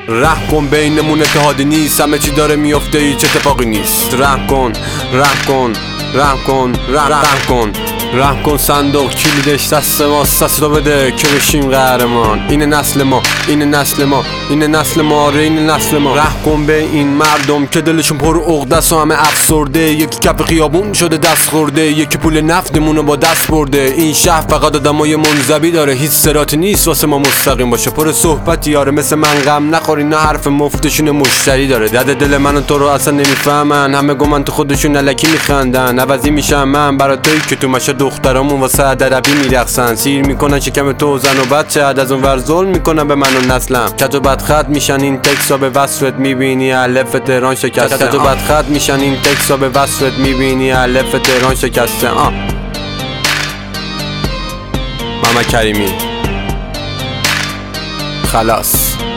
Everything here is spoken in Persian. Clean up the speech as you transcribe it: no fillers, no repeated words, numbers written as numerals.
رحم کن بینمون اتحادی نیست، همه چی داره میفته هیچ اتفاقی نیست. رحم کن رحم کن رحم کن رحم کن رحم کن، صندوق کلیدش دست ما، سستو بده که بشیم قهرمان. اینه نسل ما، اینه نسل ما، اینه نسل ما، آره اینه نسل ما. رحم کن به این مردم که دلشون پر عقده است و همه افسرده. یکی کف خیابون شده دست خورده، یکی پول نفتمونو با دست برده. این شهر فقط آدمای منزوی داره، هیچ صراطی نیست واسه ما مستقیم باشه. پر صحبتی یاره مثل من غم نخوری، نه حرف مفتشون مشتری داره. درد دل من و تو رو اصلا نمیفهمن، همه گمان تو خودشون الکی میخندن. عوضی میشم من برای تویی که تو مشه دخترامون واسه عربی میرقصن. سیر میکنن شکم تو زن و بچه، از اون ور ظلم میکنن به من و نسلم. کج و بدخط میشن این تکسا به وصفت میبینی الف تهران شکسته. کج و بدخط میشن این تکسا به وصفت میبینی الف تهران شکسته. محمد کریمی خلاص.